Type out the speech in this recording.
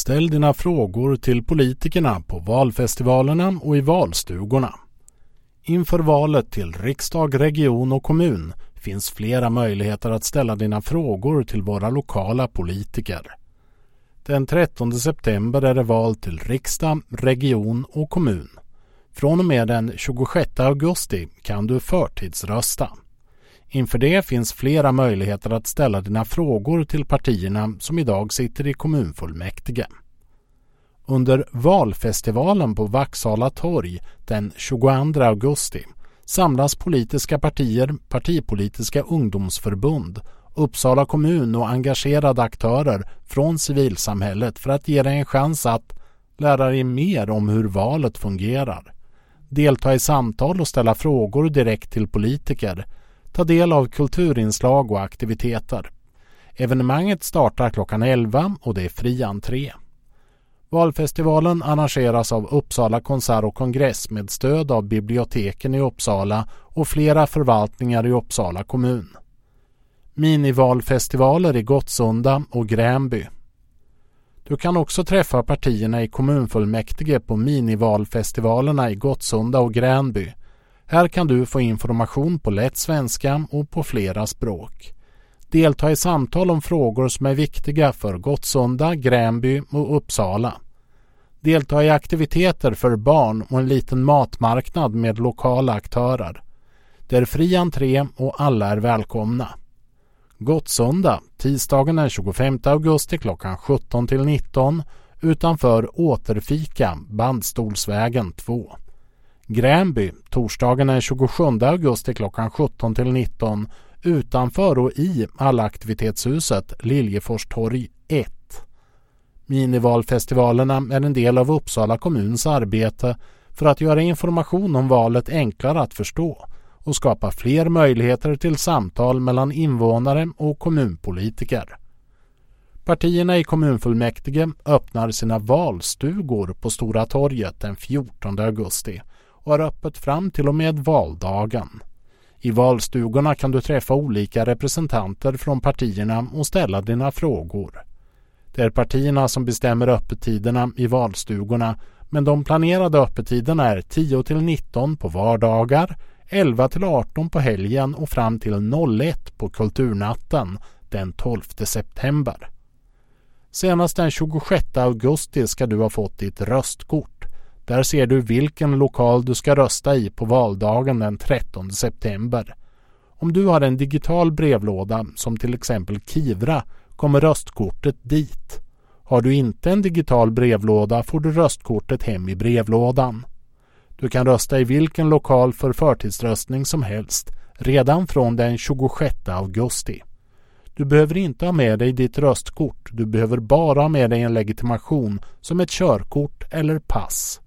Ställ dina frågor till politikerna på valfestivalerna och i valstugorna. Inför valet till riksdag, region och kommun finns flera möjligheter att ställa dina frågor till våra lokala politiker. Den 13 september är det val till riksdag, region och kommun. Från och med den 26 augusti kan du förtidsrösta. Inför det finns flera möjligheter att ställa dina frågor till partierna som idag sitter i kommunfullmäktige. Under valfestivalen på Vaksala torg den 22 augusti samlas politiska partier, partipolitiska ungdomsförbund, Uppsala kommun och engagerade aktörer från civilsamhället för att ge dig en chans att lära dig mer om hur valet fungerar. Delta i samtal och ställa frågor direkt till politiker. Ta del av kulturinslag och aktiviteter. Evenemanget startar klockan 11 och det är fri entré. Valfestivalen arrangeras av Uppsala konsert och kongress med stöd av biblioteken i Uppsala och flera förvaltningar i Uppsala kommun. Minivalfestivaler i Gottsunda och Gränby. Du kan också träffa partierna i kommunfullmäktige på minivalfestivalerna i Gottsunda och Gränby. Här kan du få information på lätt svenska och på flera språk. Delta i samtal om frågor som är viktiga för Gottsunda, Gränby och Uppsala. Delta i aktiviteter för barn och en liten matmarknad med lokala aktörer. Det är fri entré och alla är välkomna. Gottsunda, tisdagen den 25 augusti klockan 17-19 utanför Återfika, Bandstolsvägen 2. Gränby, torsdagen den 27 augusti klockan 17-19 utanför och i allaktivitetshuset Liljeforstorg 1. Minivalfestivalerna är en del av Uppsala kommuns arbete för att göra information om valet enklare att förstå och skapa fler möjligheter till samtal mellan invånare och kommunpolitiker. Partierna i kommunfullmäktige öppnar sina valstugor på Stora torget den 14 augusti och är öppet fram till och med valdagen. I valstugorna kan du träffa olika representanter från partierna och ställa dina frågor. Det är partierna som bestämmer öppettiderna i valstugorna, men de planerade öppettiderna är 10-19 på vardagar, 11-18 på helgen och fram till 01 på kulturnatten den 12 september. Senast den 26 augusti ska du ha fått ditt röstkort. Där ser du vilken lokal du ska rösta i på valdagen den 13 september. Om du har en digital brevlåda som till exempel Kivra kommer röstkortet dit. Har du inte en digital brevlåda får du röstkortet hem i brevlådan. Du kan rösta i vilken lokal för förtidsröstning som helst redan från den 26 augusti. Du behöver inte ha med dig ditt röstkort, du behöver bara ha med dig en legitimation som ett körkort eller pass.